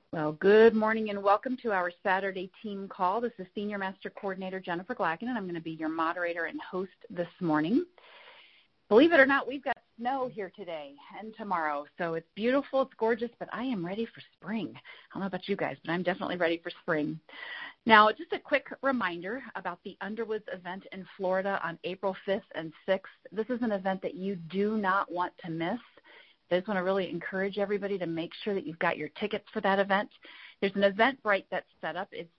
Well, good morning and welcome to our Saturday team call. This is Senior Master Coordinator Jennifer Glacken, and I'm going to be your moderator and host this morning. Believe it or not, we've got snow here today and tomorrow, so it's beautiful, it's gorgeous, but I am ready for spring. I don't know about you guys, but I'm definitely ready for spring. Now, just a quick reminder about the Underwoods event in Florida on April 5th and 6th. This is an event that you do not want to miss. I just want to really encourage everybody to make sure that you've got your tickets for that event. There's an Eventbrite that's set up. It's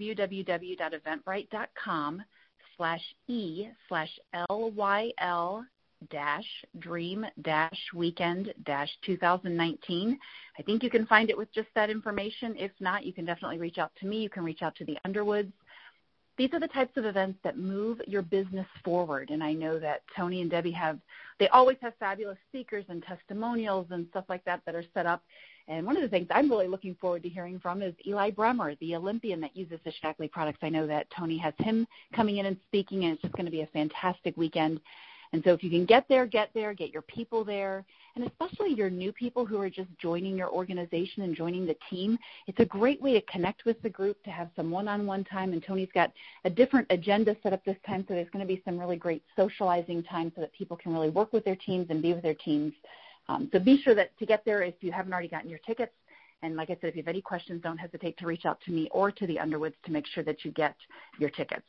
www.eventbrite.com/E/LYL-Dream-Weekend-2019. I think you can find it with just that information. If not, you can definitely reach out to me. You can reach out to the Underwoods. These are the types of events that move your business forward, and I know that Tony and Debbie they always have fabulous speakers and testimonials and stuff like that are set up, and one of the things I'm really looking forward to hearing from is Eli Bremer, the Olympian that uses the Shaklee products. I know that Tony has him coming in and speaking, and it's just going to be a fantastic weekend. And so if you can get there, get your people there, and especially your new people who are just joining your organization and joining the team. It's a great way to connect with the group, to have some one-on-one time, and Tony's got a different agenda set up this time, so there's going to be some really great socializing time so that people can really work with their teams and be with their teams. So be sure that to get there if you haven't already gotten your tickets. And like I said, if you have any questions, don't hesitate to reach out to me or to the Underwoods to make sure that you get your tickets.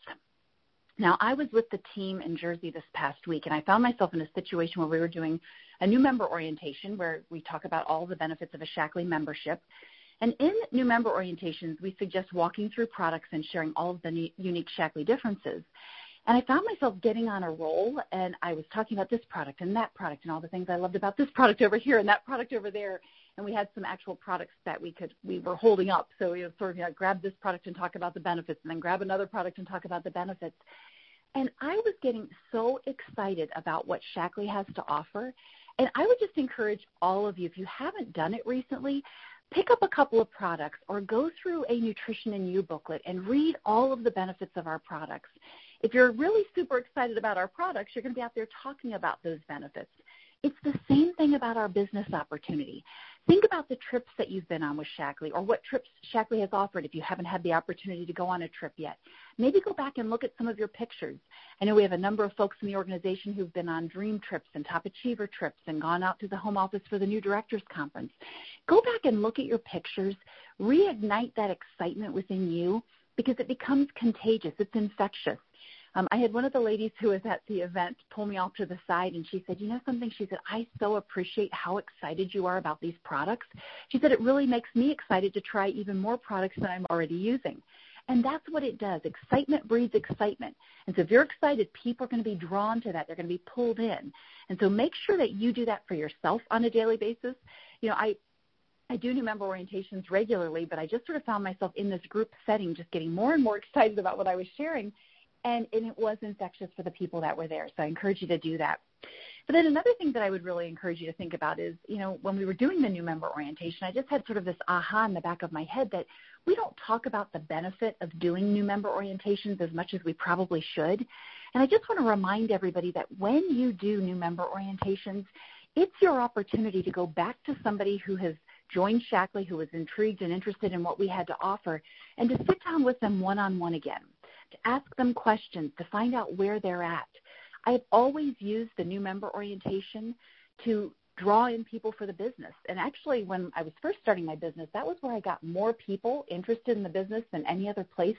Now, I was with the team in Jersey this past week, and I found myself in a situation where we were doing a new member orientation where we talk about all the benefits of a Shaklee membership. And in new member orientations, we suggest walking through products and sharing all of the unique Shaklee differences. And I found myself getting on a roll, and I was talking about this product and that product and all the things I loved about this product over here and that product over there. And we had some actual products that we were holding up. So we would sort of grab this product and talk about the benefits, and then grab another product and talk about the benefits. And I was getting so excited about what Shaklee has to offer. And I would just encourage all of you, if you haven't done it recently, pick up a couple of products or go through a Nutrition in You booklet and read all of the benefits of our products. If you're really super excited about our products, you're going to be out there talking about those benefits. It's the same thing about our business opportunity. Think about the trips that you've been on with Shaklee, or what trips Shaklee has offered if you haven't had the opportunity to go on a trip yet. Maybe go back and look at some of your pictures. I know we have a number of folks in the organization who've been on dream trips and top achiever trips and gone out to the home office for the new directors conference. Go back and look at your pictures. Reignite that excitement within you, because it becomes contagious. It's infectious. I had one of the ladies who was at the event pull me off to the side, and she said, you know something? She said, I so appreciate how excited you are about these products. She said, it really makes me excited to try even more products than I'm already using. And that's what it does. Excitement breeds excitement. And so if you're excited, people are going to be drawn to that. They're going to be pulled in. And so make sure that you do that for yourself on a daily basis. You know, I do new member orientations regularly, but I just sort of found myself in this group setting just getting more and more excited about what I was sharing. And it was infectious for the people that were there. So I encourage you to do that. But then another thing that I would really encourage you to think about is, you know, when we were doing the new member orientation, I just had sort of this aha in the back of my head that we don't talk about the benefit of doing new member orientations as much as we probably should. And I just want to remind everybody that when you do new member orientations, it's your opportunity to go back to somebody who has joined Shaklee, who was intrigued and interested in what we had to offer, and to sit down with them one-on-one again, to ask them questions, to find out where they're at. I've always used the new member orientation to draw in people for the business. And actually, when I was first starting my business, that was where I got more people interested in the business than any other place.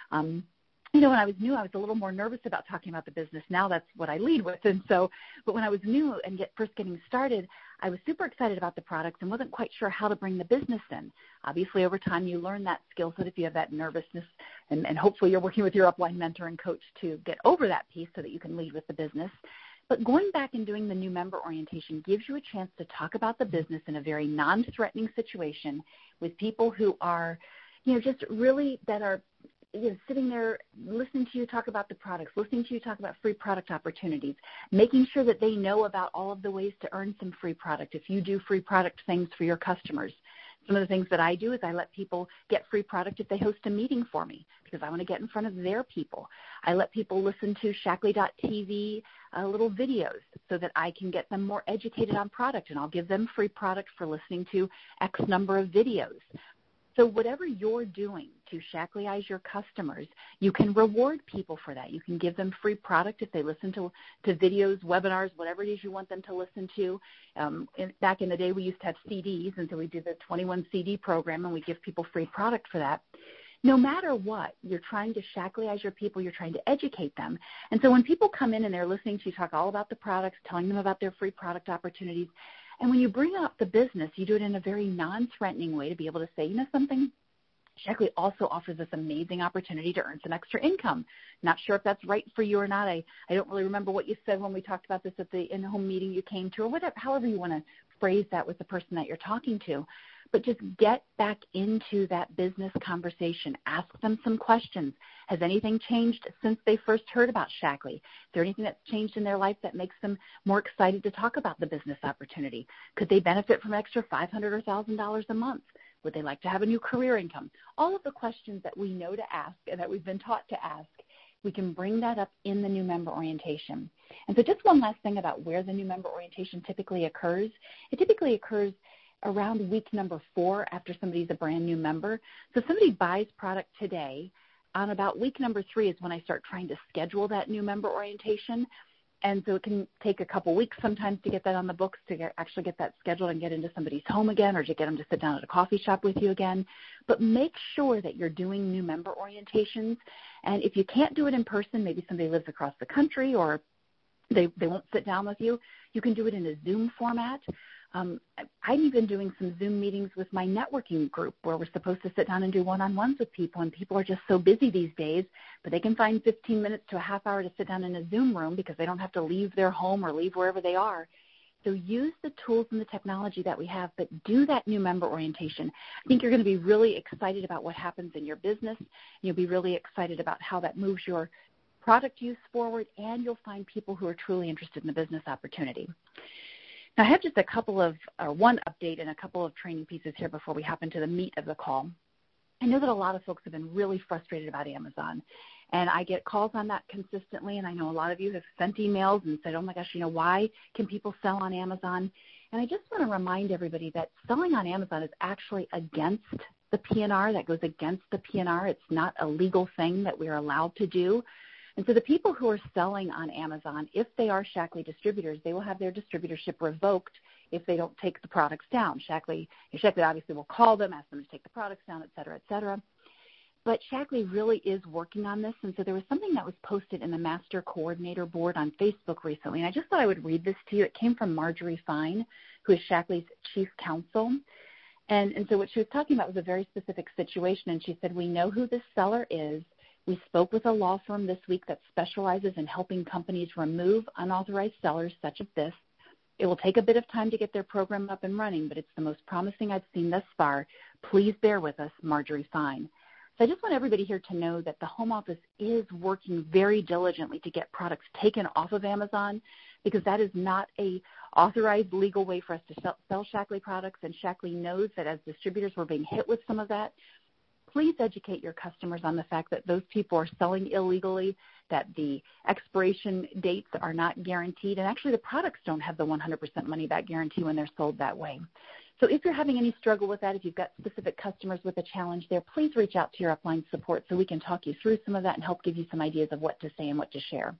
You know, when I was new, I was a little more nervous about talking about the business. Now that's what I lead with. And so, but when I was new and first getting started, I was super excited about the products and wasn't quite sure how to bring the business in. Obviously, over time, you learn that skill set if you have that nervousness, and hopefully you're working with your upline mentor and coach to get over that piece so that you can lead with the business. But going back and doing the new member orientation gives you a chance to talk about the business in a very non-threatening situation with people who are, you know, just really that are, you know, sitting there listening to you talk about the products, listening to you talk about free product opportunities, making sure that they know about all of the ways to earn some free product if you do free product things for your customers. Some of the things that I do is I let people get free product if they host a meeting for me because I want to get in front of their people. I let people listen to Shaklee.tv little videos so that I can get them more educated on product, and I'll give them free product for listening to X number of videos. So whatever you're doing to Shakleyize your customers, you can reward people for that. You can give them free product if they listen to videos, webinars, whatever it is you want them to listen to. Back in the day, we used to have CDs, and so we did the 21 CD program, and we give people free product for that. No matter what, you're trying to Shakleyize your people, you're trying to educate them. And so when people come in and they're listening to you talk all about the products, telling them about their free product opportunities, and when you bring up the business, you do it in a very non-threatening way to be able to say, you know something, Shaklee also offers this amazing opportunity to earn some extra income. Not sure if that's right for you or not. I don't really remember what you said when we talked about this at the in-home meeting you came to, or whatever, however you want to phrase that with the person that you're talking to. But just get back into that business conversation. Ask them some questions. Has anything changed since they first heard about Shaklee? Is there anything that's changed in their life that makes them more excited to talk about the business opportunity? Could they benefit from an extra $500 or $1,000 a month? Would they like to have a new career income? All of the questions that we know to ask and that we've been taught to ask, we can bring that up in the new member orientation. And so just one last thing about where the new member orientation typically occurs. It typically occurs around week number 4 after somebody's a brand new member. So if somebody buys product today, on about week number 3 is when I start trying to schedule that new member orientation. And so it can take a couple weeks sometimes to get that on the books, to actually get that scheduled and get into somebody's home again, or to get them to sit down at a coffee shop with you again. But make sure that you're doing new member orientations. And if you can't do it in person, maybe somebody lives across the country or they won't sit down with you, you can do it in a Zoom format. I'm even doing some Zoom meetings with my networking group where we're supposed to sit down and do one-on-ones with people, and people are just so busy these days, but they can find 15 minutes to a half hour to sit down in a Zoom room because they don't have to leave their home or leave wherever they are. So use the tools and the technology that we have, but do that new member orientation. I think you're going to be really excited about what happens in your business. You'll be really excited about how that moves your product use forward, and you'll find people who are truly interested in the business opportunity. Now, I have just one update and a couple of training pieces here before we hop into the meat of the call. I know that a lot of folks have been really frustrated about Amazon, and I get calls on that consistently, and I know a lot of you have sent emails and said, oh my gosh, why can people sell on Amazon? And I just want to remind everybody that selling on Amazon is actually against the PNR. That goes against the PNR. It's not a legal thing that we're allowed to do. And so the people who are selling on Amazon, if they are Shaklee distributors, they will have their distributorship revoked if they don't take the products down. Shaklee obviously will call them, ask them to take the products down, et cetera, et cetera. But Shaklee really is working on this, and so there was something that was posted in the Master Coordinator Board on Facebook recently, and I just thought I would read this to you. It came from Marjorie Fine, who is Shaklee's chief counsel. And so what she was talking about was a very specific situation, and she said, we know who this seller is. We spoke with a law firm this week that specializes in helping companies remove unauthorized sellers such as this. It will take a bit of time to get their program up and running, but it's the most promising I've seen thus far. Please bear with us, Marjorie Fine. So I just want everybody here to know that the Home Office is working very diligently to get products taken off of Amazon, because that is not a authorized legal way for us to sell Shaklee products, and Shaklee knows that as distributors we're being hit with some of that. Please educate your customers on the fact that those people are selling illegally, that the expiration dates are not guaranteed, and actually the products don't have the 100% money-back guarantee when they're sold that way. So if you're having any struggle with that, if you've got specific customers with a challenge there, please reach out to your upline support so we can talk you through some of that and help give you some ideas of what to say and what to share.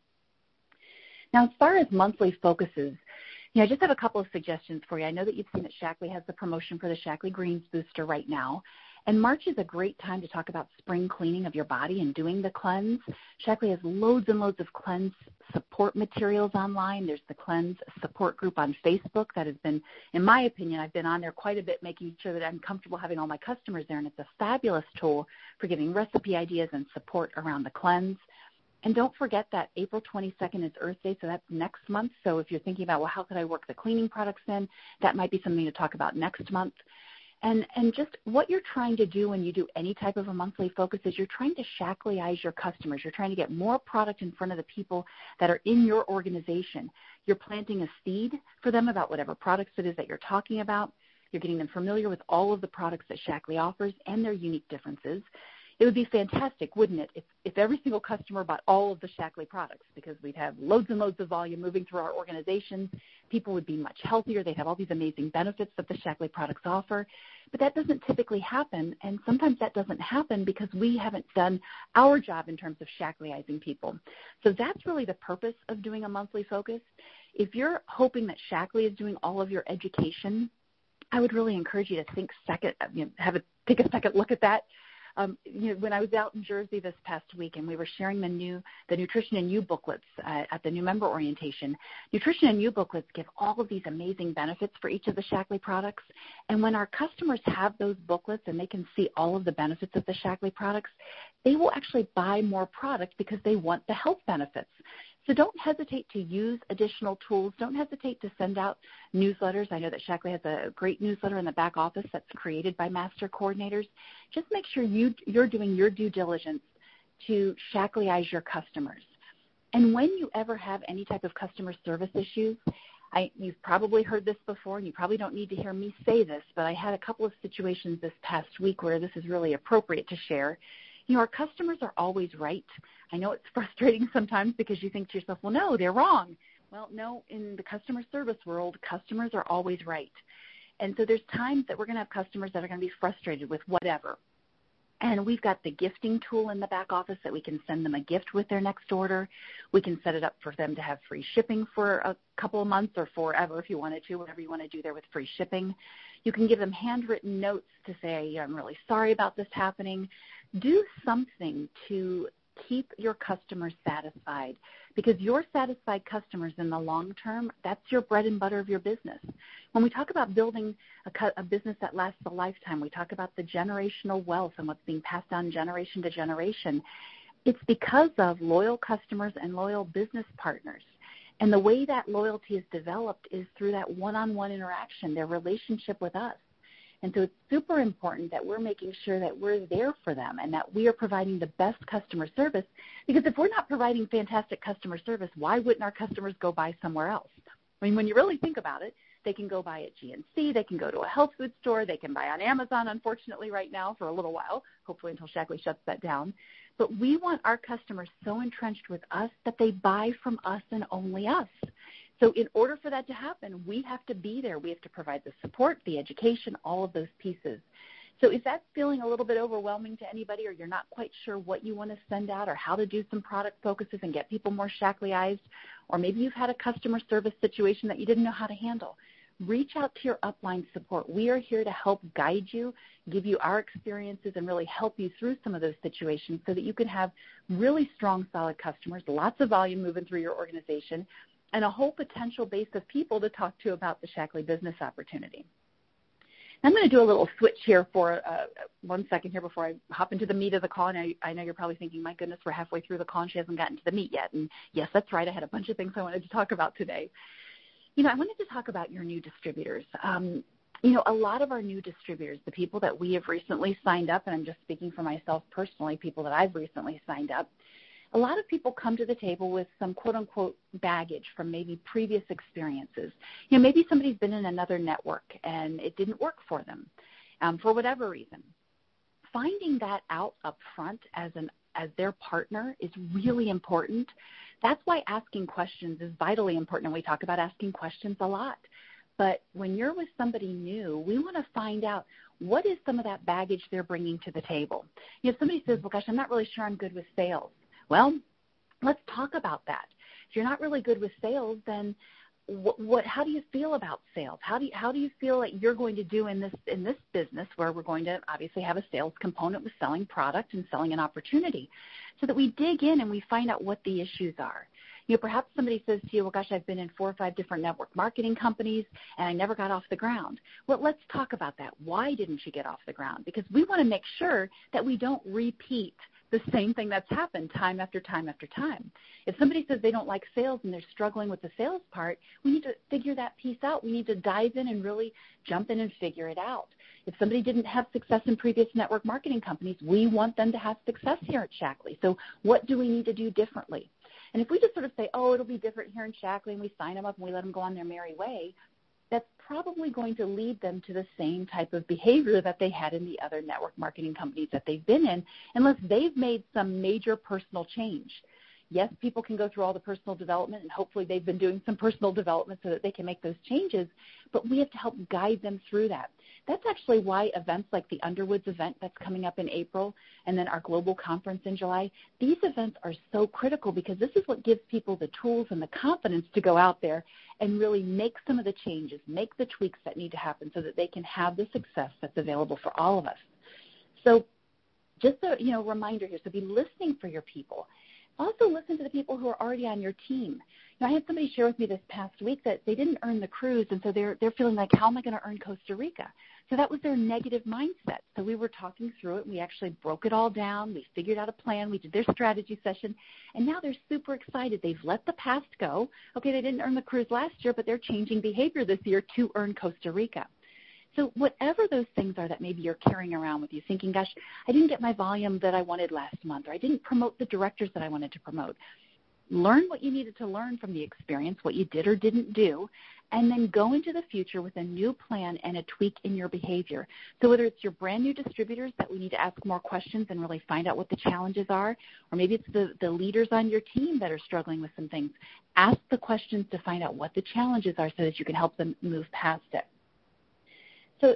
Now, as far as monthly focuses, I just have a couple of suggestions for you. I know that you've seen that Shaklee has the promotion for the Shaklee Greens Booster right now. And March is a great time to talk about spring cleaning of your body and doing the cleanse. Shaklee has loads and loads of cleanse support materials online. There's the cleanse support group on Facebook that has been, in my opinion, I've been on there quite a bit, making sure that I'm comfortable having all my customers there. And it's a fabulous tool for getting recipe ideas and support around the cleanse. And don't forget that April 22nd is Earth Day, so that's next month. So if you're thinking about, well, how could I work the cleaning products in, that might be something to talk about next month. And just what you're trying to do when you do any type of a monthly focus is you're trying to Shakleyize your customers. You're trying to get more product in front of the people that are in your organization. You're planting a seed for them about whatever products it is that you're talking about. You're getting them familiar with all of the products that Shaklee offers and their unique differences. It would be fantastic, wouldn't it, if every single customer bought all of the Shaklee products, because we'd have loads and loads of volume moving through our organizations. People would be much healthier. They'd have all these amazing benefits that the Shaklee products offer. But that doesn't typically happen, and sometimes that doesn't happen because we haven't done our job in terms of Shakleeizing people. So that's really the purpose of doing a monthly focus. If you're hoping that Shaklee is doing all of your education, I would really encourage you to take a second look at that. When I was out in Jersey this past week and we were sharing the Nutrition and You booklets at the new member orientation, Nutrition and You booklets give all of these amazing benefits for each of the Shaklee products. And when our customers have those booklets and they can see all of the benefits of the Shaklee products, they will actually buy more product because they want the health benefits. So don't hesitate to use additional tools. Don't hesitate to send out newsletters. I know that Shaklee has a great newsletter in the back office that's created by master coordinators. Just make sure you're doing your due diligence to Shakleeize your customers. And when you ever have any type of customer service issues, you've probably heard this before, and you probably don't need to hear me say this, but I had a couple of situations this past week where this is really appropriate to share. Our customers are always right. I know it's frustrating sometimes because you think to yourself, well, no, they're wrong. Well, no, in the customer service world, customers are always right. And so there's times that we're going to have customers that are going to be frustrated with whatever. And we've got the gifting tool in the back office that we can send them a gift with their next order. We can set it up for them to have free shipping for a couple of months or forever if you wanted to, whatever you want to do there with free shipping. You can give them handwritten notes to say, I'm really sorry about this happening. Do something to keep your customers satisfied, because your satisfied customers in the long term, that's your bread and butter of your business. When we talk about building a business that lasts a lifetime, we talk about the generational wealth and what's being passed down generation to generation. It's because of loyal customers and loyal business partners. And the way that loyalty is developed is through that one-on-one interaction, their relationship with us. And so it's super important that we're making sure that we're there for them and that we are providing the best customer service, because if we're not providing fantastic customer service, why wouldn't our customers go buy somewhere else? I mean, when you really think about it, they can go buy at GNC, they can go to a health food store, they can buy on Amazon, unfortunately, right now for a little while, hopefully until Shaklee shuts that down. But we want our customers so entrenched with us that they buy from us and only us. So in order for that to happen, we have to be there. We have to provide the support, the education, all of those pieces. So if that's feeling a little bit overwhelming to anybody, or you're not quite sure what you want to send out or how to do some product focuses and get people more Shakleeized, or maybe you've had a customer service situation that you didn't know how to handle, reach out to your upline support. We are here to help guide you, give you our experiences, and really help you through some of those situations so that you can have really strong, solid customers, lots of volume moving through your organization, and a whole potential base of people to talk to about the Shaklee business opportunity. I'm going to do a little switch here for 1 second here before I hop into the meat of the call. And I know you're probably thinking, my goodness, we're halfway through the call and she hasn't gotten to the meat yet. And yes, that's right. I had a bunch of things I wanted to talk about today. I wanted to talk about your new distributors. A lot of our new distributors, the people that we have recently signed up, and I'm just speaking for myself personally, people that I've recently signed up, a lot of people come to the table with some quote-unquote baggage from maybe previous experiences. Maybe somebody's been in another network and it didn't work for them for whatever reason. Finding that out up front as their partner is really important. That's why asking questions is vitally important, and we talk about asking questions a lot. But when you're with somebody new, we want to find out what is some of that baggage they're bringing to the table. If somebody says, well, gosh, I'm not really sure I'm good with sales. Well, let's talk about that. If you're not really good with sales, then how do you feel about sales? How do you feel like you're going to do in this business where we're going to obviously have a sales component with selling product and selling an opportunity, so that we dig in and we find out what the issues are. Perhaps somebody says to you, well, gosh, I've been in 4 or 5 different network marketing companies and I never got off the ground. Well, let's talk about that. Why didn't you get off the ground? Because we want to make sure that we don't repeat the same thing that's happened time after time after time. If somebody says they don't like sales and they're struggling with the sales part, we need to figure that piece out. We need to dive in and really jump in and figure it out. If somebody didn't have success in previous network marketing companies, we want them to have success here at Shaklee. So what do we need to do differently? And if we just sort of say, oh, it'll be different here in Shaklee, and we sign them up and we let them go on their merry way, that's probably going to lead them to the same type of behavior that they had in the other network marketing companies that they've been in, unless they've made some major personal change. Yes, people can go through all the personal development, and hopefully they've been doing some personal development so that they can make those changes, but we have to help guide them through that. That's actually why events like the Underwoods event that's coming up in April and then our global conference in July, these events are so critical because this is what gives people the tools and the confidence to go out there and really make some of the changes, make the tweaks that need to happen so that they can have the success that's available for all of us. So just a reminder here, so be listening for your people. Also listen to the people who are already on your team. Now, I had somebody share with me this past week that they didn't earn the cruise, and so they're feeling like, how am I going to earn Costa Rica? So that was their negative mindset. So we were talking through it. We actually broke it all down. We figured out a plan. We did their strategy session, and now they're super excited. They've let the past go. Okay, they didn't earn the cruise last year, but they're changing behavior this year to earn Costa Rica. So whatever those things are that maybe you're carrying around with you, thinking, gosh, I didn't get my volume that I wanted last month, or I didn't promote the directors that I wanted to promote. Learn what you needed to learn from the experience, what you did or didn't do, and then go into the future with a new plan and a tweak in your behavior. So whether it's your brand new distributors that we need to ask more questions and really find out what the challenges are, or maybe it's the leaders on your team that are struggling with some things, ask the questions to find out what the challenges are so that you can help them move past it. So,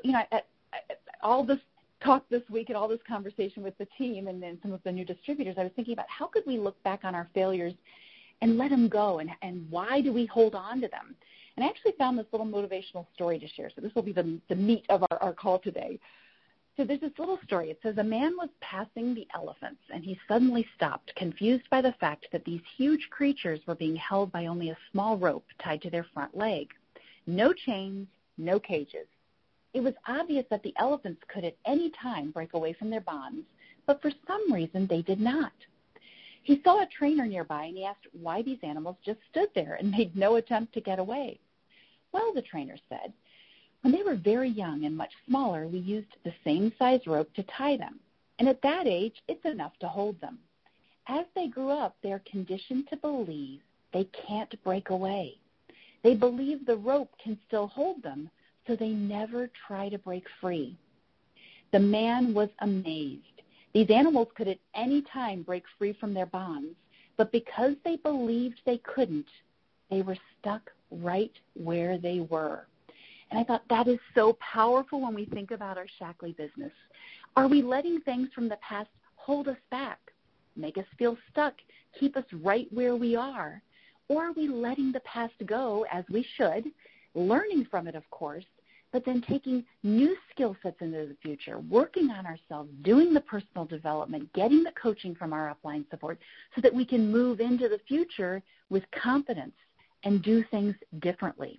all this talk this week and all this conversation with the team and then some of the new distributors, I was thinking about how could we look back on our failures and let them go, and why do we hold on to them? And I actually found this little motivational story to share, so this will be the meat of our call today. So there's this little story. It says, a man was passing the elephants, and he suddenly stopped, confused by the fact that these huge creatures were being held by only a small rope tied to their front leg. No chains, no cages. It was obvious that the elephants could at any time break away from their bonds, but for some reason they did not. He saw a trainer nearby, and he asked why these animals just stood there and made no attempt to get away. Well, the trainer said, when they were very young and much smaller, we used the same size rope to tie them, and at that age, it's enough to hold them. As they grew up, they are conditioned to believe they can't break away. They believe the rope can still hold them, so they never try to break free. The man was amazed. These animals could at any time break free from their bonds, but because they believed they couldn't, they were stuck right where they were. And I thought that is so powerful when we think about our Shaklee business. Are we letting things from the past hold us back, make us feel stuck, keep us right where we are? Or are we letting the past go, as we should, learning from it, of course, but then taking new skill sets into the future, working on ourselves, doing the personal development, getting the coaching from our upline support so that we can move into the future with confidence and do things differently.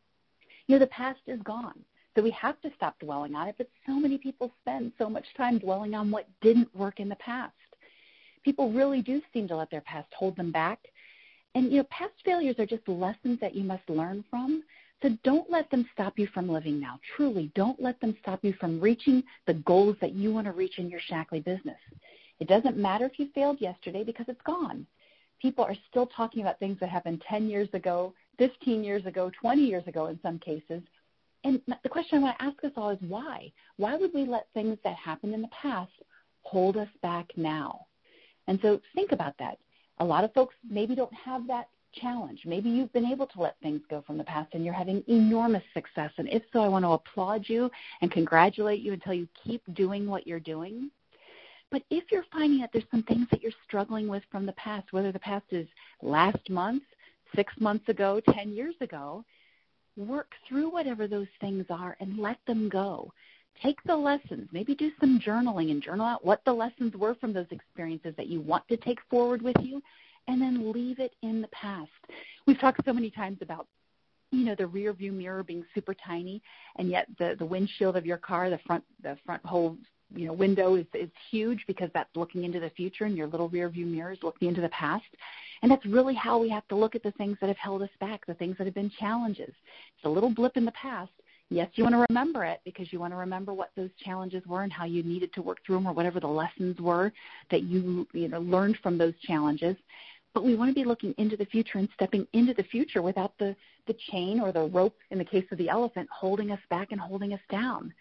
The past is gone, so we have to stop dwelling on it, but so many people spend so much time dwelling on what didn't work in the past. People really do seem to let their past hold them back. And, past failures are just lessons that you must learn from. So don't let them stop you from living now. Truly, don't let them stop you from reaching the goals that you want to reach in your Shaklee business. It doesn't matter if you failed yesterday because it's gone. People are still talking about things that happened 10 years ago, 15 years ago, 20 years ago in some cases. And the question I want to ask us all is why? Why would we let things that happened in the past hold us back now? And so think about that. A lot of folks maybe don't have that challenge. Maybe you've been able to let things go from the past and you're having enormous success. And if so, I want to applaud you and congratulate you and tell you keep doing what you're doing. But if you're finding that there's some things that you're struggling with from the past, whether the past is last month, 6 months ago, 10 years ago, work through whatever those things are and let them go. Take the lessons, maybe do some journaling and journal out what the lessons were from those experiences that you want to take forward with you, and then leave it in the past. We've talked so many times about, the rear view mirror being super tiny, and yet the windshield of your car, the front whole, window is huge because that's looking into the future, and your little rear view mirror is looking into the past. And that's really how we have to look at the things that have held us back, the things that have been challenges. It's a little blip in the past. Yes, you want to remember it because you want to remember what those challenges were and how you needed to work through them or whatever the lessons were that you learned from those challenges. but we want to be looking into the future and stepping into the future without the chain or the rope, in the case of the elephant, holding us back and holding us down.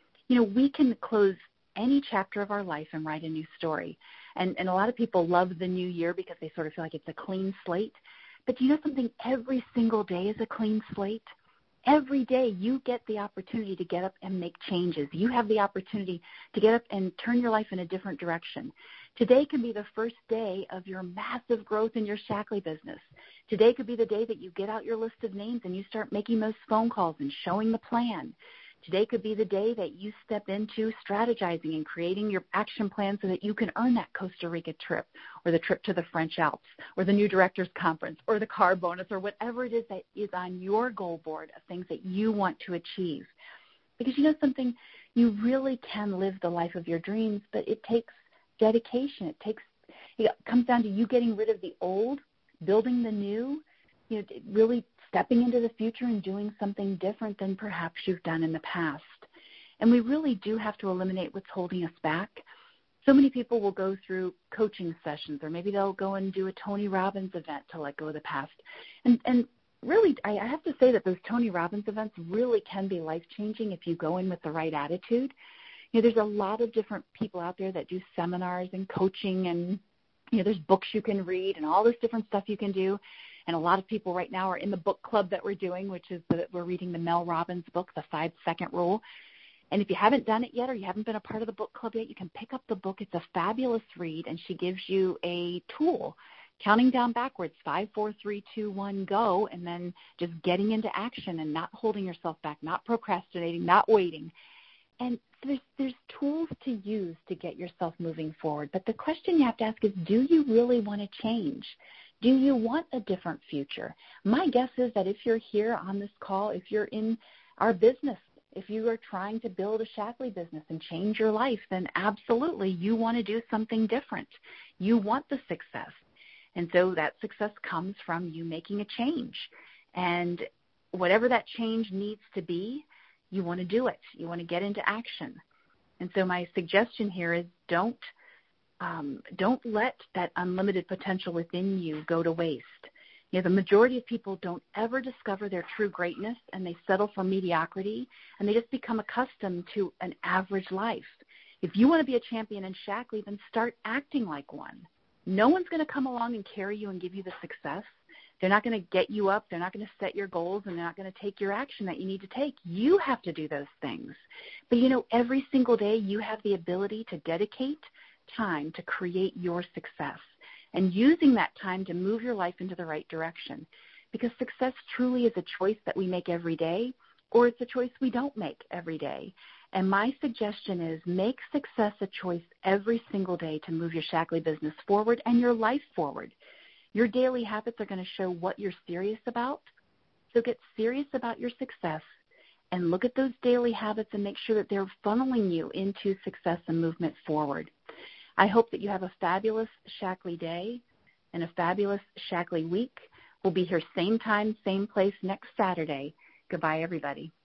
We can close any chapter of our life and write a new story. And a lot of people love the new year because they sort of feel like it's a clean slate. But do you know something? Every single day is a clean slate. Every day you get the opportunity to get up and make changes. You have the opportunity to get up and turn your life in a different direction. Today can be the first day of your massive growth in your Shaklee business. Today could be the day that you get out your list of names and you start making those phone calls and showing the plan. Today could be the day that you step into strategizing and creating your action plan so that you can earn that Costa Rica trip or the trip to the French Alps or the new directors conference or the car bonus or whatever it is that is on your goal board of things that you want to achieve. Because you know something, you really can live the life of your dreams, but it takes dedication. It comes down to you getting rid of the old, building the new, really stepping into the future and doing something different than perhaps you've done in the past. And we really do have to eliminate what's holding us back. So many people will go through coaching sessions, or maybe they'll go and do a Tony Robbins event to let go of the past. And really, I have to say that those Tony Robbins events really can be life-changing if you go in with the right attitude. There's a lot of different people out there that do seminars and coaching, and there's books you can read and all this different stuff you can do. And a lot of people right now are in the book club that we're doing, which is that we're reading the Mel Robbins book, The 5-Second Rule. And if you haven't done it yet or you haven't been a part of the book club yet, you can pick up the book. It's a fabulous read, and she gives you a tool, counting down backwards, 5, 4, 3, 2, 1, go, and then just getting into action and not holding yourself back, not procrastinating, not waiting. And there's tools to use to get yourself moving forward. But the question you have to ask is, do you really want to change? Do you want a different future? My guess is that if you're here on this call, if you're in our business, if you are trying to build a Shaklee business and change your life, then absolutely you want to do something different. You want the success. And so that success comes from you making a change. And whatever that change needs to be, you want to do it. You want to get into action. And so my suggestion here is don't let that unlimited potential within you go to waste. The majority of people don't ever discover their true greatness, and they settle for mediocrity, and they just become accustomed to an average life. If you want to be a champion in Shaklee, then start acting like one. No one's going to come along and carry you and give you the success. They're not going to get you up. They're not going to set your goals, and they're not going to take your action that you need to take. You have to do those things. But, every single day you have the ability to dedicate time to create your success and using that time to move your life into the right direction, because success truly is a choice that we make every day, or it's a choice we don't make every day. And my suggestion is make success a choice every single day to move your Shaklee business forward and your life forward. Your daily habits are going to show what you're serious about. So get serious about your success and look at those daily habits and make sure that they're funneling you into success and movement forward. I hope that you have a fabulous Shaklee day and a fabulous Shaklee week. We'll be here same time, same place next Saturday. Goodbye, everybody.